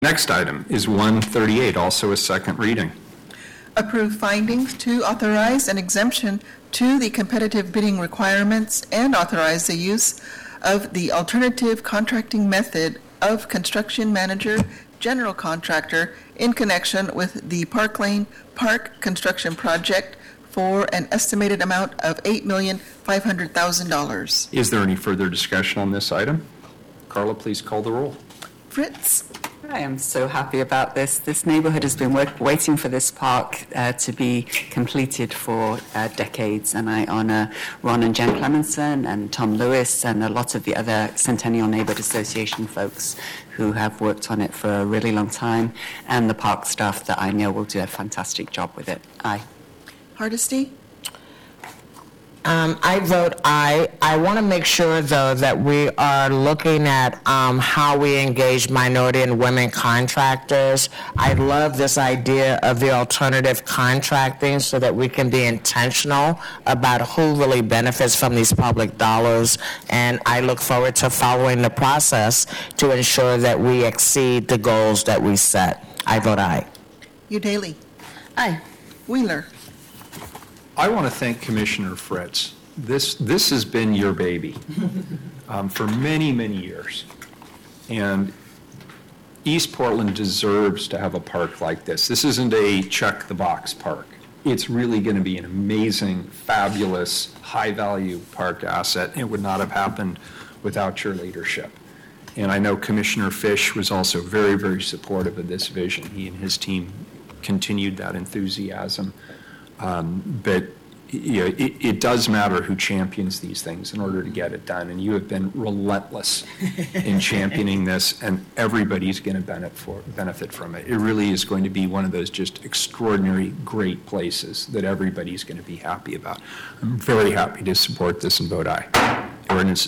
Next item is 138, also a second reading. Approve findings to authorize an exemption to the competitive bidding requirements and authorize the use of the alternative contracting method of construction manager, general contractor in connection with the Park Lane Park construction project for an estimated amount of $8,500,000. Is there any further discussion on this item? Carla, please call the roll. Fritz? I am so happy about this. This neighborhood has been waiting for this park to be completed for decades, and I honor Ron and Jen Clemenson and Tom Lewis and a lot of the other Centennial Neighborhood Association folks who have worked on it for a really long time, and the park staff that I know will do a fantastic job with it. Aye. Hardesty? I vote aye. I want to make sure, though, that we are looking at how we engage minority and women contractors. I love this idea of the alternative contracting so that we can be intentional about who really benefits from these public dollars. And I look forward to following the process to ensure that we exceed the goals that we set. I vote aye. Udaley? Aye. Wheeler? I want to thank Commissioner Fritz. This has been your baby for many, many years. And East Portland deserves to have a park like this. This isn't a check-the-box park. It's really going to be an amazing, fabulous, high-value park asset. It would not have happened without your leadership. And I know Commissioner Fish was also very, very supportive of this vision. He and his team continued that enthusiasm. But you know, it does matter who champions these things in order to get it done. And you have been relentless in championing this, and everybody's going to benefit from it. It really is going to be one of those just extraordinary, great places that everybody's going to be happy about. I'm very happy to support this and vote aye. Ordinance